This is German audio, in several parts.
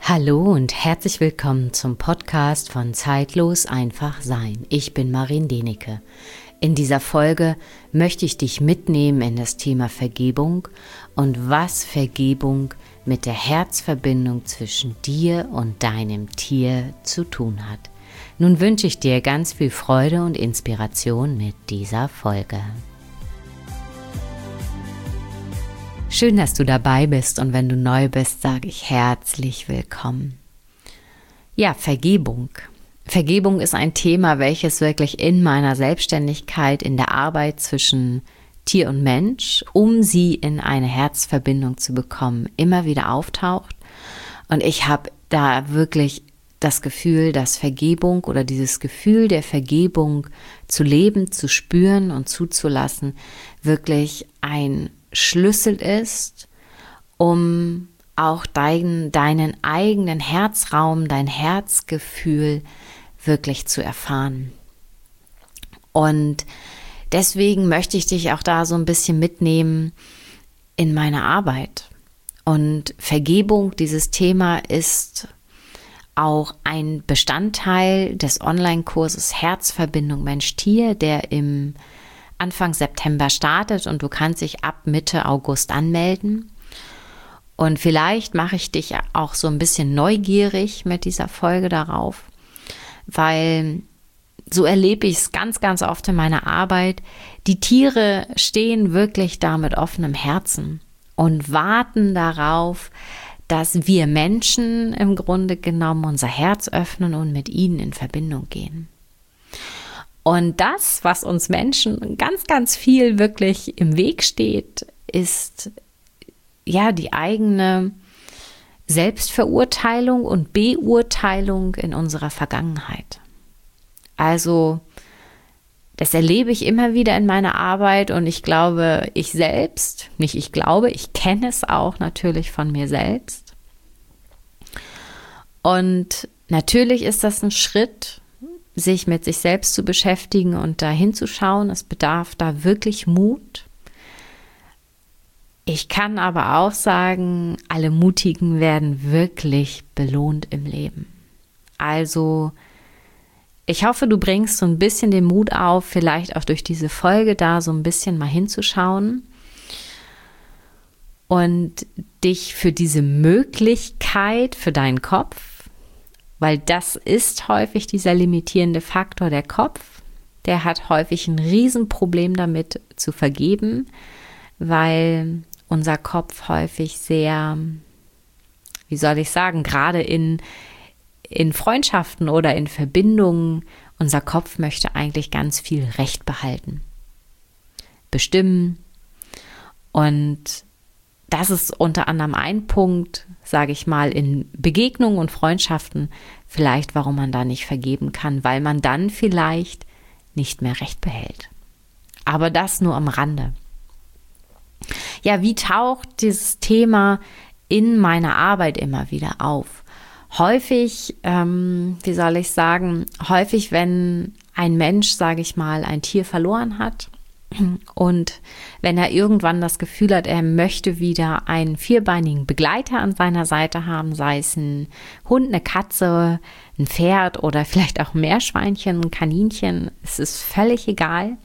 Hallo und herzlich willkommen zum Podcast von Zeitlos einfach sein. Ich bin Marin Denecke. In dieser Folge möchte ich dich mitnehmen in das Thema Vergebung und was Vergebung mit der Herzverbindung zwischen dir und deinem Tier zu tun hat. Nun wünsche ich dir ganz viel Freude und Inspiration mit dieser Folge. Schön, dass du dabei bist, und wenn du neu bist, sage ich herzlich willkommen. Ja, Vergebung. Vergebung ist ein Thema, welches wirklich in meiner Selbstständigkeit, in der Arbeit zwischen Tier und Mensch, um sie in eine Herzverbindung zu bekommen, immer wieder auftaucht. Und ich habe da wirklich das Gefühl, dass Vergebung oder dieses Gefühl der Vergebung zu leben, zu spüren und zuzulassen, wirklich ein Schlüssel ist, um auch deinen eigenen Herzraum, dein Herzgefühl wirklich zu erfahren. Und deswegen möchte ich dich auch da so ein bisschen mitnehmen in meine Arbeit. Und Vergebung, dieses Thema, ist auch ein Bestandteil des Online-Kurses Herzverbindung Mensch-Tier, der im Anfang September startet, und du kannst dich ab Mitte August anmelden. Und vielleicht mache ich dich auch so ein bisschen neugierig mit dieser Folge darauf, weil so erlebe ich es ganz, ganz oft in meiner Arbeit. Die Tiere stehen wirklich da mit offenem Herzen und warten darauf, dass wir Menschen im Grunde genommen unser Herz öffnen und mit ihnen in Verbindung gehen. Und das, was uns Menschen ganz, ganz viel wirklich im Weg steht, ist ja die eigene Selbstverurteilung und Beurteilung in unserer Vergangenheit. Also das erlebe ich immer wieder in meiner Arbeit, und ich glaube, ich kenne es auch natürlich von mir selbst. Und natürlich ist das ein Schritt, sich mit sich selbst zu beschäftigen und da hinzuschauen. Es bedarf da wirklich Mut. Ich kann aber auch sagen, alle Mutigen werden wirklich belohnt im Leben. Also ich hoffe, du bringst so ein bisschen den Mut auf, vielleicht auch durch diese Folge da so ein bisschen mal hinzuschauen und dich für diese Möglichkeit, für deinen Kopf, weil das ist häufig dieser limitierende Faktor, der Kopf. Der hat häufig ein Riesenproblem damit zu vergeben, weil unser Kopf häufig sehr, gerade in Freundschaften oder in Verbindungen, unser Kopf möchte eigentlich ganz viel Recht behalten, bestimmen. Und das ist unter anderem ein Punkt, sage ich mal, in Begegnungen und Freundschaften vielleicht, warum man da nicht vergeben kann, weil man dann vielleicht nicht mehr Recht behält. Aber das nur am Rande. Ja, wie taucht dieses Thema in meiner Arbeit immer wieder auf? Häufig, häufig, wenn ein Mensch, sage ich mal, ein Tier verloren hat, und wenn er irgendwann das Gefühl hat, er möchte wieder einen vierbeinigen Begleiter an seiner Seite haben, sei es ein Hund, eine Katze, ein Pferd oder vielleicht auch ein Meerschweinchen, ein Kaninchen, es ist völlig egal.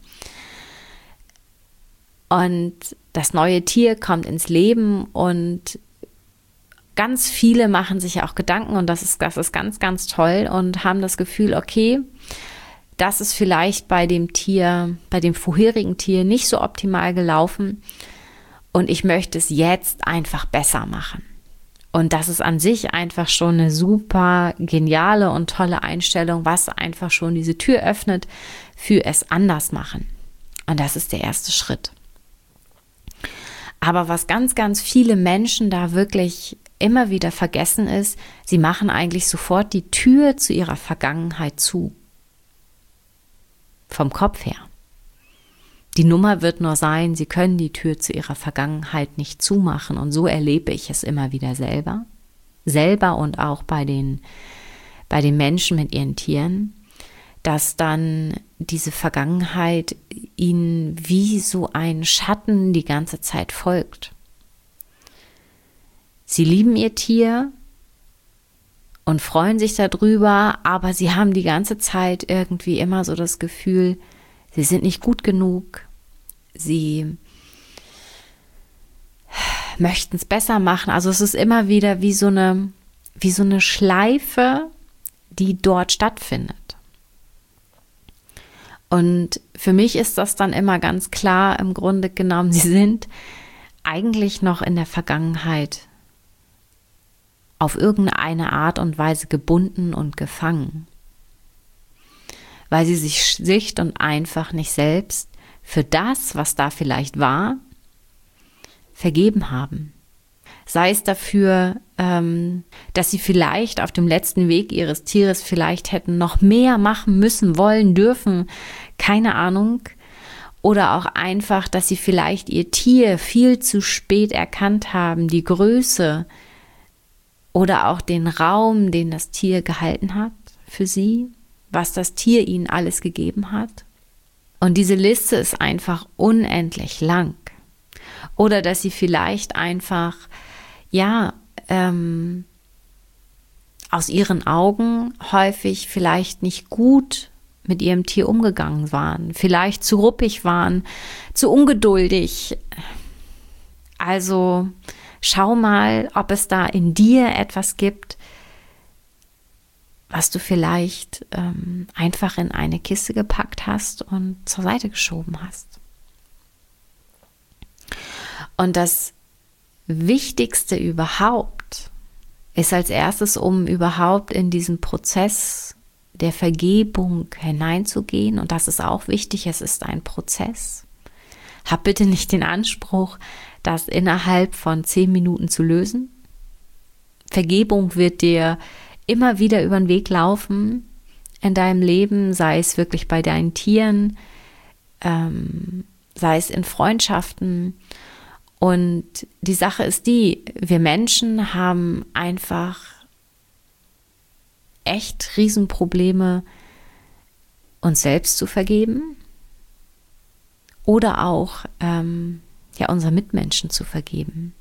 Und das neue Tier kommt ins Leben, und ganz viele machen sich auch Gedanken, und das ist ganz, ganz toll, und haben das Gefühl, okay, das ist vielleicht bei dem vorherigen Tier nicht so optimal gelaufen, und ich möchte es jetzt einfach besser machen. Und das ist an sich einfach schon eine super geniale und tolle Einstellung, was einfach schon diese Tür öffnet für es anders machen. Und das ist der erste Schritt. Aber was ganz, ganz viele Menschen da wirklich immer wieder vergessen ist, sie machen eigentlich sofort die Tür zu ihrer Vergangenheit zu. Vom Kopf her. Die Nummer wird nur sein, sie können die Tür zu ihrer Vergangenheit nicht zumachen, und so erlebe ich es immer wieder selber und auch bei den Menschen mit ihren Tieren, dass dann diese Vergangenheit ihnen wie so ein Schatten die ganze Zeit folgt. Sie lieben ihr Tier, und freuen sich darüber, aber sie haben die ganze Zeit irgendwie immer so das Gefühl, sie sind nicht gut genug, sie möchten es besser machen. Also es ist immer wieder wie so eine Schleife, die dort stattfindet. Und für mich ist das dann immer ganz klar, im Grunde genommen, sie sind eigentlich noch in der Vergangenheit auf irgendeine Art und Weise gebunden und gefangen, weil sie sich schlicht und einfach nicht selbst für das, was da vielleicht war, vergeben haben. Sei es dafür, dass sie vielleicht auf dem letzten Weg ihres Tieres vielleicht hätten noch mehr machen müssen, wollen, dürfen, keine Ahnung. Oder auch einfach, dass sie vielleicht ihr Tier viel zu spät erkannt haben, die Größe oder auch den Raum, den das Tier gehalten hat für sie, was das Tier ihnen alles gegeben hat. Und diese Liste ist einfach unendlich lang. Oder dass sie vielleicht einfach, aus ihren Augen häufig vielleicht nicht gut mit ihrem Tier umgegangen waren, vielleicht zu ruppig waren, zu ungeduldig. Also schau mal, ob es da in dir etwas gibt, was du vielleicht einfach in eine Kiste gepackt hast und zur Seite geschoben hast. Und das Wichtigste überhaupt ist als erstes, um überhaupt in diesen Prozess der Vergebung hineinzugehen, und das ist auch wichtig, es ist ein Prozess. Hab bitte nicht den Anspruch, das innerhalb von 10 Minuten zu lösen. Vergebung wird dir immer wieder über den Weg laufen in deinem Leben, sei es wirklich bei deinen Tieren, sei es in Freundschaften. Und die Sache ist die, wir Menschen haben einfach echt Riesenprobleme, uns selbst zu vergeben oder auch unseren Mitmenschen zu vergeben.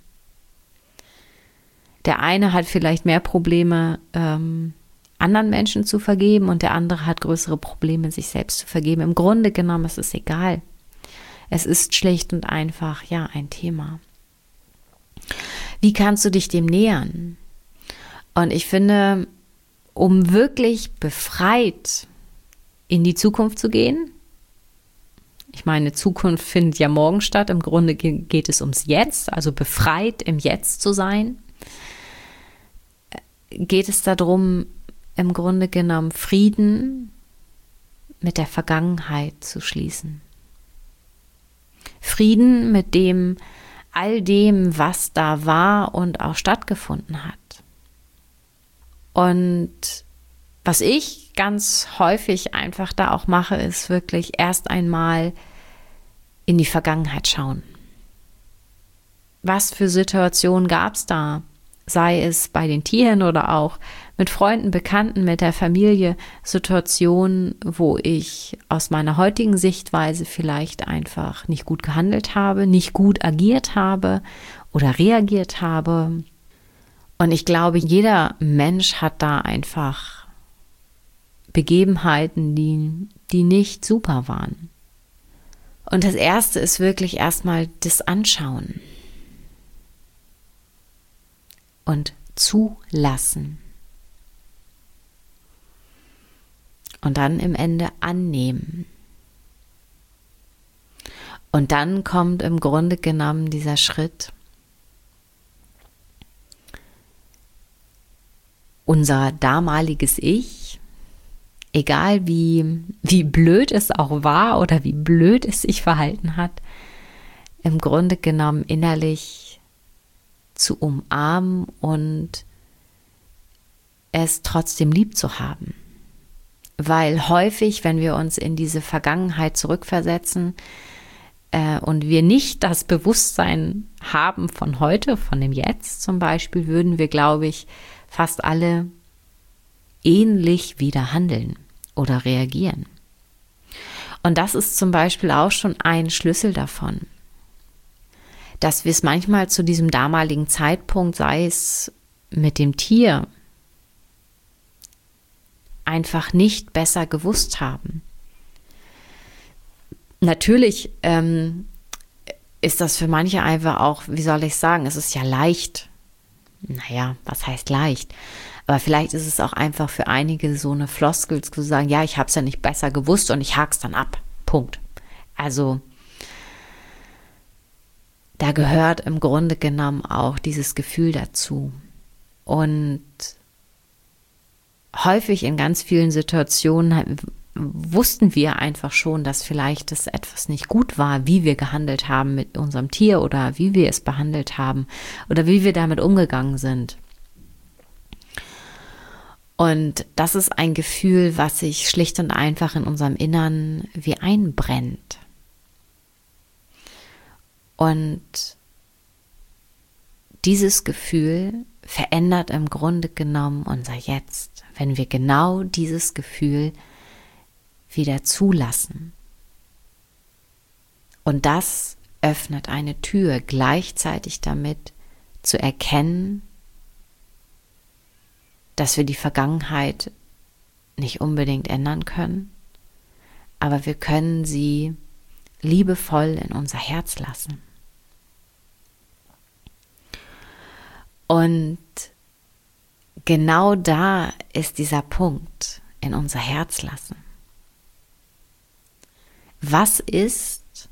Der eine hat vielleicht mehr Probleme, anderen Menschen zu vergeben, und der andere hat größere Probleme, sich selbst zu vergeben. Im Grunde genommen ist es egal. Es ist schlicht und einfach, ein Thema. Wie kannst du dich dem nähern? Und ich finde, um wirklich befreit in die Zukunft zu gehen, ich meine, Zukunft findet ja morgen statt, im Grunde geht es ums Jetzt, also befreit im Jetzt zu sein, geht es darum, im Grunde genommen Frieden mit der Vergangenheit zu schließen. Frieden mit all dem, was da war und auch stattgefunden hat. Und was ich ganz häufig einfach da auch mache, ist wirklich erst einmal in die Vergangenheit schauen. Was für Situationen gab es da? Sei es bei den Tieren oder auch mit Freunden, Bekannten, mit der Familie, Situationen, wo ich aus meiner heutigen Sichtweise vielleicht einfach nicht gut gehandelt habe, nicht gut agiert habe oder reagiert habe. Und ich glaube, jeder Mensch hat da einfach Begebenheiten, die nicht super waren. Und das Erste ist wirklich erstmal das Anschauen und zulassen. Und dann im Ende annehmen. Und dann kommt im Grunde genommen dieser Schritt, unser damaliges Ich, egal wie blöd es auch war oder wie blöd es sich verhalten hat, im Grunde genommen innerlich zu umarmen und es trotzdem lieb zu haben. Weil häufig, wenn wir uns in diese Vergangenheit zurückversetzen und wir nicht das Bewusstsein haben von heute, von dem Jetzt zum Beispiel, würden wir, glaube ich, fast alle ähnlich wieder handeln oder reagieren. Und das ist zum Beispiel auch schon ein Schlüssel davon, dass wir es manchmal zu diesem damaligen Zeitpunkt, sei es mit dem Tier, einfach nicht besser gewusst haben. Natürlich ist das für manche einfach auch, wie soll ich sagen, es ist ja leicht. Naja, was heißt leicht? Aber vielleicht ist es auch einfach für einige so eine Floskel zu sagen, ja, ich habe es ja nicht besser gewusst und ich hak's dann ab. Punkt. Also da gehört im Grunde genommen auch dieses Gefühl dazu. Und häufig in ganz vielen Situationen wussten wir einfach schon, dass vielleicht das etwas nicht gut war, wie wir gehandelt haben mit unserem Tier oder wie wir es behandelt haben oder wie wir damit umgegangen sind. Und das ist ein Gefühl, was sich schlicht und einfach in unserem Innern wie einbrennt. Und dieses Gefühl verändert im Grunde genommen unser Jetzt, wenn wir genau dieses Gefühl wieder zulassen. Und das öffnet eine Tür, gleichzeitig damit zu erkennen, dass wir die Vergangenheit nicht unbedingt ändern können, aber wir können sie liebevoll in unser Herz lassen. Und genau da ist dieser Punkt, in unser Herz lassen. Was ist,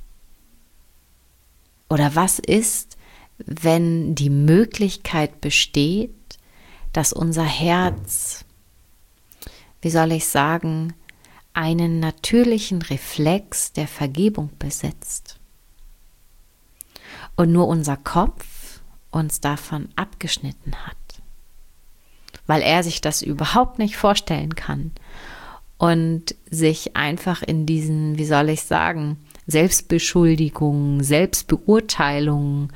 wenn die Möglichkeit besteht, dass unser Herz, wie soll ich sagen, einen natürlichen Reflex der Vergebung besitzt und nur unser Kopf uns davon abgeschnitten hat, weil er sich das überhaupt nicht vorstellen kann und sich einfach in diesen, wie soll ich sagen, Selbstbeschuldigungen, Selbstbeurteilungen,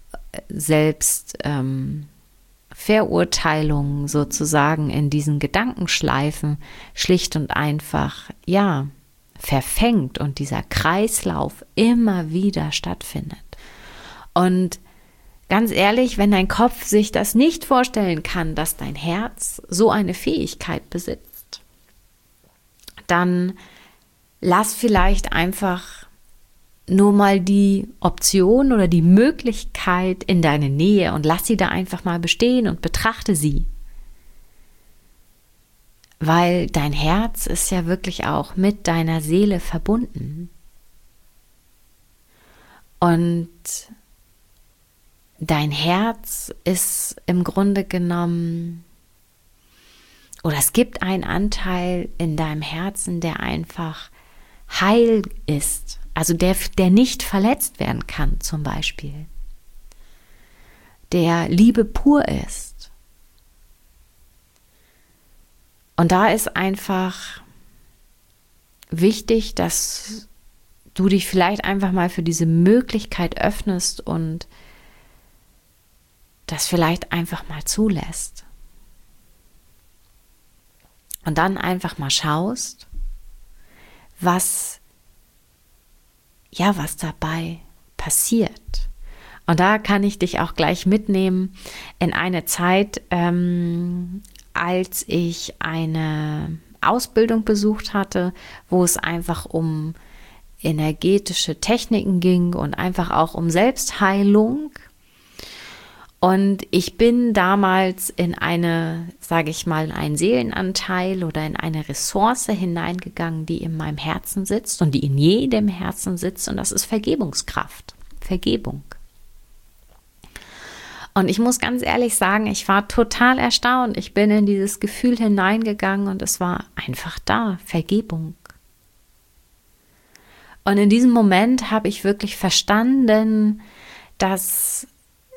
Verurteilung sozusagen in diesen Gedankenschleifen schlicht und einfach, verfängt und dieser Kreislauf immer wieder stattfindet. Und ganz ehrlich, wenn dein Kopf sich das nicht vorstellen kann, dass dein Herz so eine Fähigkeit besitzt, dann lass vielleicht einfach nur mal die Option oder die Möglichkeit in deine Nähe und lass sie da einfach mal bestehen und betrachte sie. Weil dein Herz ist ja wirklich auch mit deiner Seele verbunden. Und dein Herz ist im Grunde genommen, oder es gibt einen Anteil in deinem Herzen, der einfach heil ist. Also der nicht verletzt werden kann zum Beispiel. Der Liebe pur ist. Und da ist einfach wichtig, dass du dich vielleicht einfach mal für diese Möglichkeit öffnest und das vielleicht einfach mal zulässt. Und dann einfach mal schaust, was dabei passiert. Und da kann ich dich auch gleich mitnehmen in eine Zeit, als ich eine Ausbildung besucht hatte, wo es einfach um energetische Techniken ging und einfach auch um Selbstheilung. Und ich bin damals in einen Seelenanteil oder in eine Ressource hineingegangen, die in meinem Herzen sitzt und die in jedem Herzen sitzt, und das ist Vergebungskraft, Vergebung. Und ich muss ganz ehrlich sagen, ich war total erstaunt. Ich bin in dieses Gefühl hineingegangen und es war einfach da, Vergebung. Und in diesem Moment habe ich wirklich verstanden, dass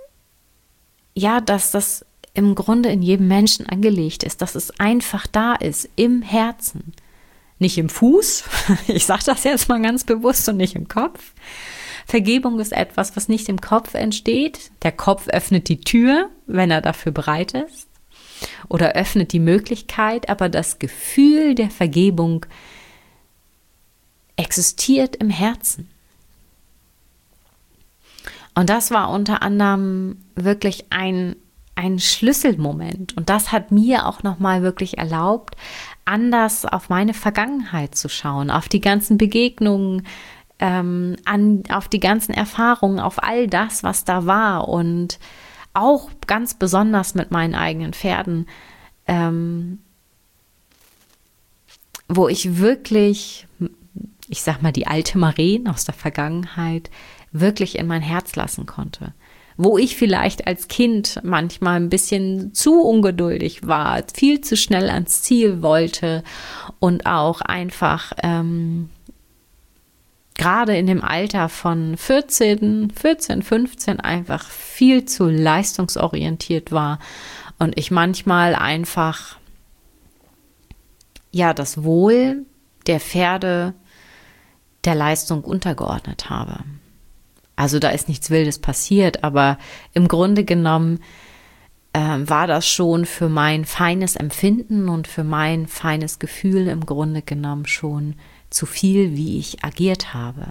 das im Grunde in jedem Menschen angelegt ist, dass es einfach da ist, im Herzen. Nicht im Fuß, ich sage das jetzt mal ganz bewusst, und nicht im Kopf. Vergebung ist etwas, was nicht im Kopf entsteht. Der Kopf öffnet die Tür, wenn er dafür bereit ist, oder öffnet die Möglichkeit, aber das Gefühl der Vergebung existiert im Herzen. Und das war unter anderem wirklich ein ein Schlüsselmoment. Und das hat mir auch nochmal wirklich erlaubt, anders auf meine Vergangenheit zu schauen, auf die ganzen Begegnungen, auf die ganzen Erfahrungen, auf all das, was da war und auch ganz besonders mit meinen eigenen Pferden, wo ich wirklich, ich sag mal, die alte Maren aus der Vergangenheit wirklich in mein Herz lassen konnte. Wo ich vielleicht als Kind manchmal ein bisschen zu ungeduldig war, viel zu schnell ans Ziel wollte und auch einfach gerade in dem Alter von 14, 15 einfach viel zu leistungsorientiert war und ich manchmal einfach das Wohl der Pferde der Leistung untergeordnet habe. Also da ist nichts Wildes passiert, aber im Grunde genommen war das schon für mein feines Empfinden und für mein feines Gefühl im Grunde genommen schon zu viel, wie ich agiert habe.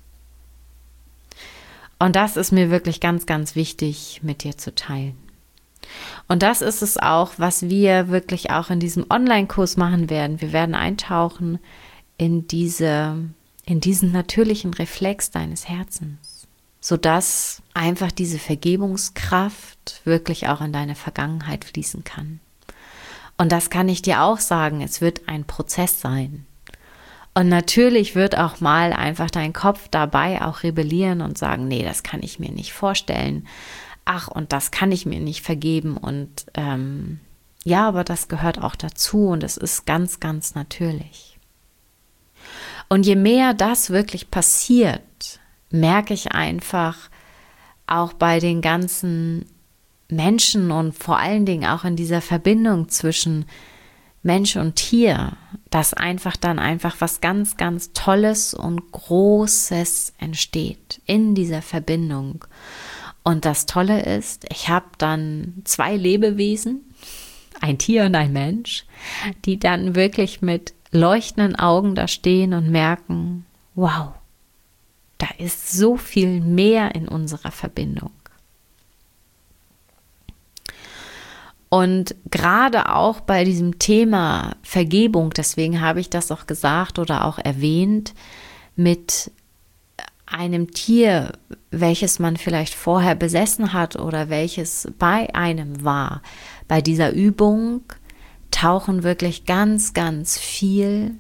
Und das ist mir wirklich ganz, ganz wichtig, mit dir zu teilen. Und das ist es auch, was wir wirklich auch in diesem Online-Kurs machen werden. Wir werden eintauchen in diesen natürlichen Reflex deines Herzens, sodass einfach diese Vergebungskraft wirklich auch in deine Vergangenheit fließen kann. Und das kann ich dir auch sagen, es wird ein Prozess sein. Und natürlich wird auch mal einfach dein Kopf dabei auch rebellieren und sagen, nee, das kann ich mir nicht vorstellen. Ach, und das kann ich mir nicht vergeben. Und aber das gehört auch dazu und es ist ganz, ganz natürlich. Und je mehr das wirklich passiert, merke ich einfach auch bei den ganzen Menschen und vor allen Dingen auch in dieser Verbindung zwischen Mensch und Tier, dass dann einfach was ganz, ganz Tolles und Großes entsteht in dieser Verbindung. Und das Tolle ist, ich habe dann 2 Lebewesen, ein Tier und ein Mensch, die dann wirklich mit leuchtenden Augen da stehen und merken, wow, da ist so viel mehr in unserer Verbindung. Und gerade auch bei diesem Thema Vergebung, deswegen habe ich das auch gesagt oder auch erwähnt, mit einem Tier, welches man vielleicht vorher besessen hat oder welches bei einem war. Bei dieser Übung tauchen wirklich ganz, ganz viel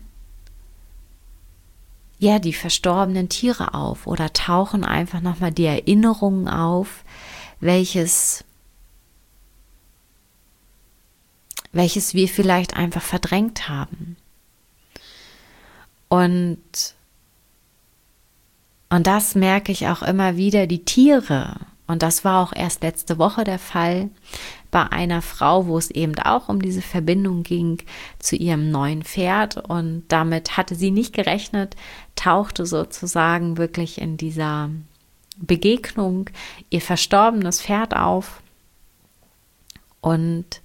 die verstorbenen Tiere auf oder tauchen einfach nochmal die Erinnerungen auf, welches wir vielleicht einfach verdrängt haben. Und das merke ich auch immer wieder, die Tiere, und das war auch erst letzte Woche der Fall, bei einer Frau, wo es eben auch um diese Verbindung ging zu ihrem neuen Pferd und damit hatte sie nicht gerechnet, tauchte sozusagen wirklich in dieser Begegnung ihr verstorbenes Pferd auf und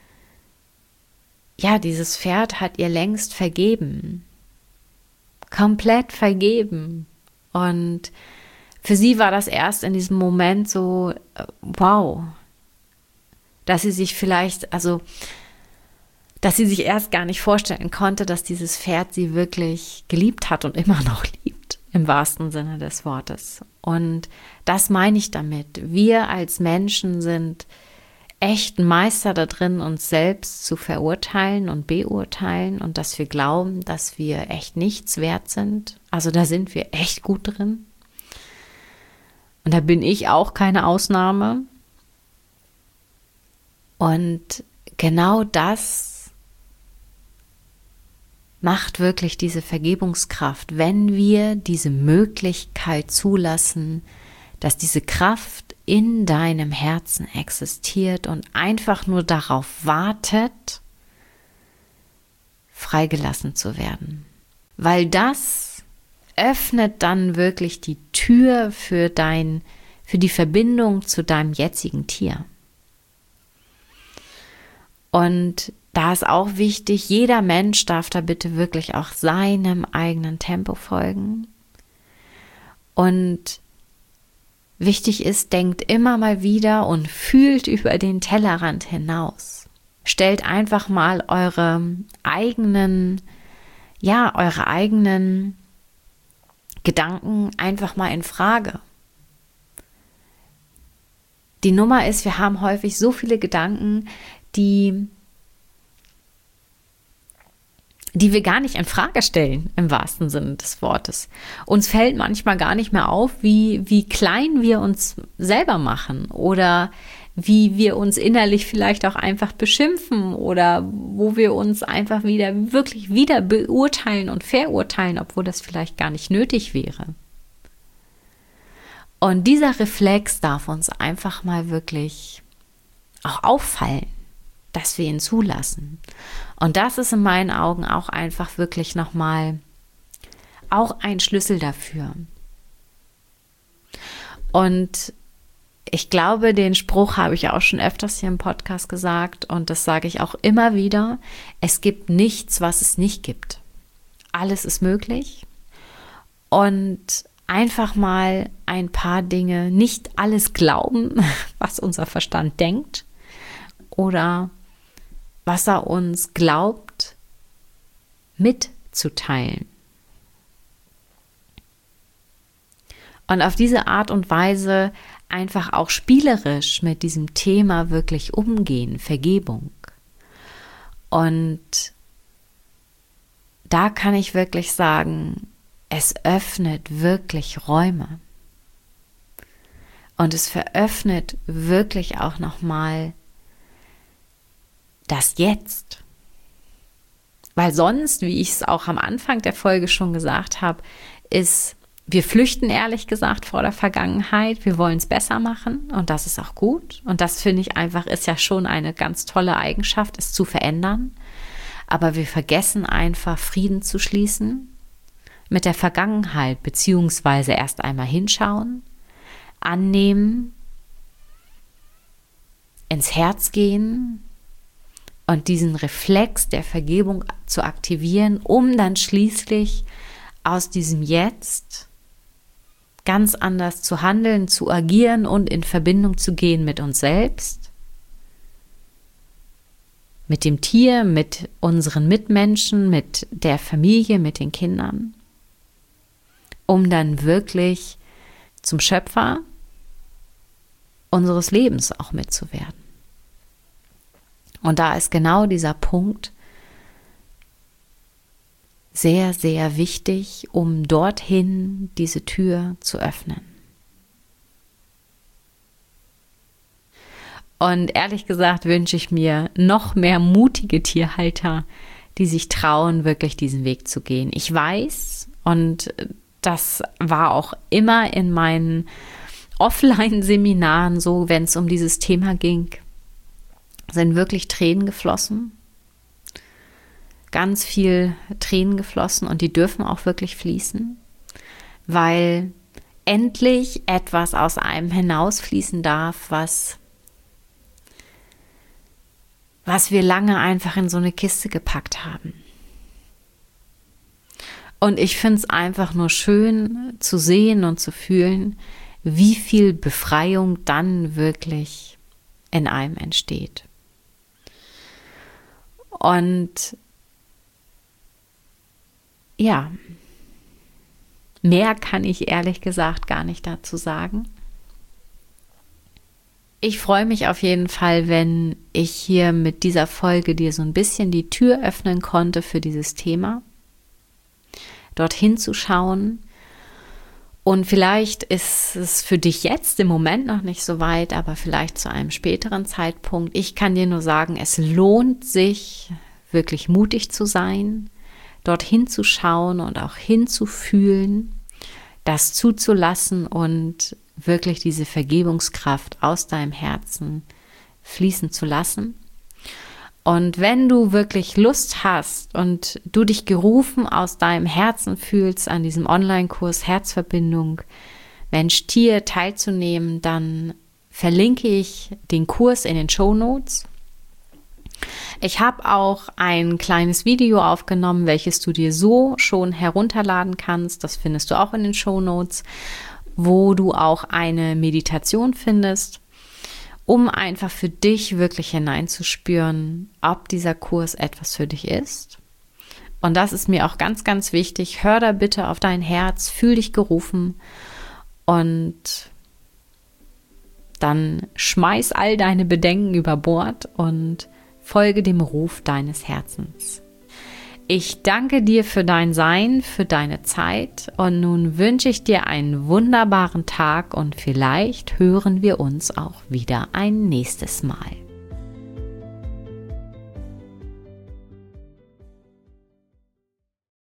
dieses Pferd hat ihr längst vergeben, komplett vergeben. Und für sie war das erst in diesem Moment so, wow, dass sie sich erst gar nicht vorstellen konnte, dass dieses Pferd sie wirklich geliebt hat und immer noch liebt, im wahrsten Sinne des Wortes. Und das meine ich damit. Wir als Menschen sind echt Meister da drin, uns selbst zu verurteilen und beurteilen und dass wir glauben, dass wir echt nichts wert sind. Also da sind wir echt gut drin. Und da bin ich auch keine Ausnahme. Und genau das macht wirklich diese Vergebungskraft, wenn wir diese Möglichkeit zulassen, dass diese Kraft in deinem Herzen existiert und einfach nur darauf wartet, freigelassen zu werden. Weil das öffnet dann wirklich die Tür für die Verbindung zu deinem jetzigen Tier. Und da ist auch wichtig, jeder Mensch darf da bitte wirklich auch seinem eigenen Tempo folgen. Und Wichtig ist, denkt immer mal wieder und fühlt über den Tellerrand hinaus. Stellt einfach mal eure eigenen Gedanken einfach mal in Frage. Die Nummer ist, wir haben häufig so viele Gedanken, die wir gar nicht in Frage stellen, im wahrsten Sinne des Wortes. Uns fällt manchmal gar nicht mehr auf, wie klein wir uns selber machen oder wie wir uns innerlich vielleicht auch einfach beschimpfen oder wo wir uns einfach wirklich wieder beurteilen und verurteilen, obwohl das vielleicht gar nicht nötig wäre. Und dieser Reflex darf uns einfach mal wirklich auch auffallen, dass wir ihn zulassen. Und das ist in meinen Augen auch einfach wirklich nochmal auch ein Schlüssel dafür. Und ich glaube, den Spruch habe ich auch schon öfters hier im Podcast gesagt und das sage ich auch immer wieder. Es gibt nichts, was es nicht gibt. Alles ist möglich und einfach mal ein paar Dinge, nicht alles glauben, was unser Verstand denkt oder was er uns glaubt, mitzuteilen. Und auf diese Art und Weise einfach auch spielerisch mit diesem Thema wirklich umgehen, Vergebung. Und da kann ich wirklich sagen, es öffnet wirklich Räume. Und es veröffnet wirklich auch nochmal das Jetzt. Weil sonst, wie ich es auch am Anfang der Folge schon gesagt habe, wir flüchten ehrlich gesagt vor der Vergangenheit. Wir wollen es besser machen und das ist auch gut. Und das finde ich einfach ist ja schon eine ganz tolle Eigenschaft, es zu verändern. Aber wir vergessen einfach, Frieden zu schließen mit der Vergangenheit, beziehungsweise erst einmal hinschauen, annehmen, ins Herz gehen und diesen Reflex der Vergebung zu aktivieren, um dann schließlich aus diesem Jetzt ganz anders zu handeln, zu agieren und in Verbindung zu gehen mit uns selbst, mit dem Tier, mit unseren Mitmenschen, mit der Familie, mit den Kindern, um dann wirklich zum Schöpfer unseres Lebens auch mitzuwerden. Und da ist genau dieser Punkt sehr, sehr wichtig, um dorthin diese Tür zu öffnen. Und ehrlich gesagt wünsche ich mir noch mehr mutige Tierhalter, die sich trauen, wirklich diesen Weg zu gehen. Ich weiß, und das war auch immer in meinen Offline-Seminaren so, wenn es um dieses Thema ging, sind wirklich Tränen geflossen. Ganz viel Tränen geflossen und die dürfen auch wirklich fließen, weil endlich etwas aus einem hinausfließen darf, was wir lange einfach in so eine Kiste gepackt haben. Und ich finde es einfach nur schön zu sehen und zu fühlen, wie viel Befreiung dann wirklich in einem entsteht. Und ja, mehr kann ich ehrlich gesagt gar nicht dazu sagen. Ich freue mich auf jeden Fall, wenn ich hier mit dieser Folge dir so ein bisschen die Tür öffnen konnte für dieses Thema, dorthin zu schauen. Und vielleicht ist es für dich jetzt im Moment noch nicht so weit, aber vielleicht zu einem späteren Zeitpunkt. Ich kann dir nur sagen, es lohnt sich, wirklich mutig zu sein, dorthin zu schauen und auch hinzufühlen, das zuzulassen und wirklich diese Vergebungskraft aus deinem Herzen fließen zu lassen. Und wenn du wirklich Lust hast und du dich gerufen aus deinem Herzen fühlst, an diesem Online-Kurs Herzverbindung Mensch-Tier teilzunehmen, dann verlinke ich den Kurs in den Shownotes. Ich habe auch ein kleines Video aufgenommen, welches du dir so schon herunterladen kannst. Das findest du auch in den Shownotes, wo du auch eine Meditation findest, um einfach für dich wirklich hineinzuspüren, ob dieser Kurs etwas für dich ist. Und das ist mir auch ganz, ganz wichtig. Hör da bitte auf dein Herz, fühl dich gerufen und dann schmeiß all deine Bedenken über Bord und folge dem Ruf deines Herzens. Ich danke dir für dein Sein, für deine Zeit und nun wünsche ich dir einen wunderbaren Tag und vielleicht hören wir uns auch wieder ein nächstes Mal.